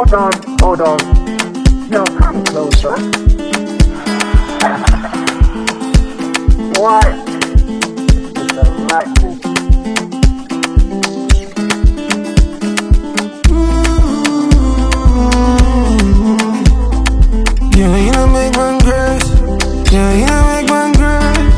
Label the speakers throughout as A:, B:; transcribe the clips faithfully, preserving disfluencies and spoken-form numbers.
A: hold on, hold on. No, come closer. What? It's a lightning.
B: Yeah, you don't make one grace. Yeah, you don't make one grace.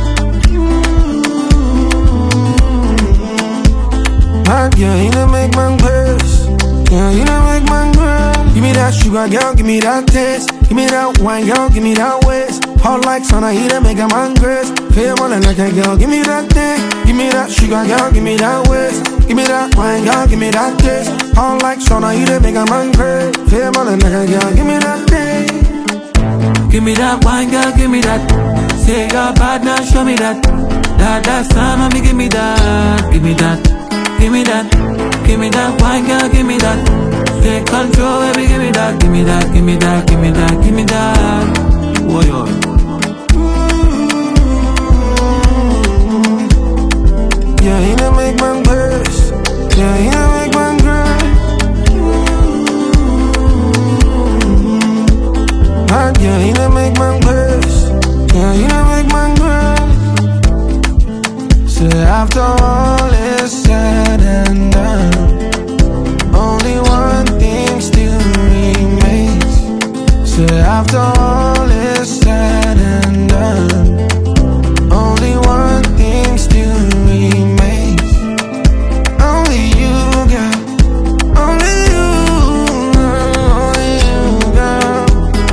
B: Hot, yeah, you don't make one grace. Yeah, you don't make one grace. Give me that sugar, girl, give me that taste. Give me that wine, girl, give me that waist. Hot like sauna, you don't make a man grace. Feel more like a girl, give me that thing. Give me that sugar, girl, give me that waist. Give me that wine, girl, give me that taste. Hot like sauna, you don't make a man grace. Feel more like a girl, give me that thing.
C: Give me that wine, girl, give me that. Say you're bad, now show me that. That, that sound, mommy, give me that. Give me that, give me that. Give me that wine, girl, give me that. Take control, baby, give me that. Give me that, give me that, give me that, give me that. Whoa, yo.
B: Yeah, you don't make man grace. Yeah, you don't make man grace. Hot, yeah, you don't make man grace. Yeah, you don't make man grace. Say after all is said and done, only one thing still remains. Say after all is said and done, only one thing still remains. Only you, girl. Only you, only you, girl.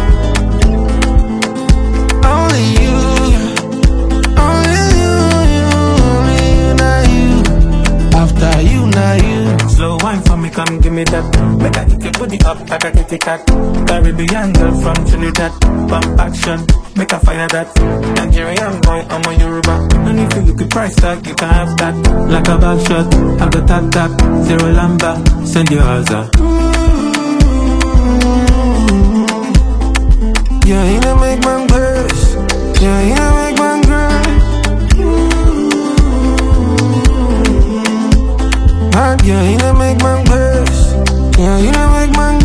B: Only you, girl. Only you, you, only you, not you. After you, not you.
C: Slow wine for me, come give me that. Make I hit your booty up like a kitty cat. Caribbean girl from Trinidad. Pump action, make a fire that. Nigerian boy, I'm a Yoruba. And if you look at price tag, you can have that. Like a back shot, I go tap tap. Zero lamba, send your answer.
B: Yeah, you don't make man grace. Yeah, you don't make man grace. Hot, yeah, you don't make man grace. Yeah, you don't make man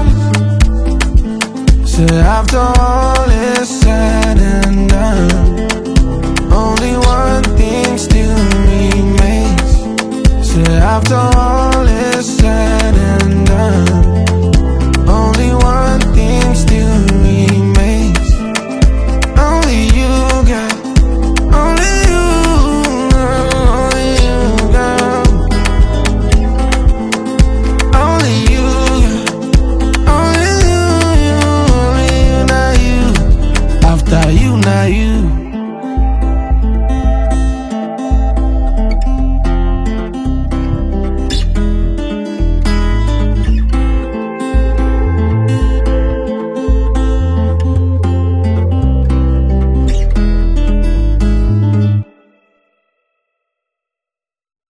B: grace. Say after all is said and done, only one thing still remains. Say after all is said and done,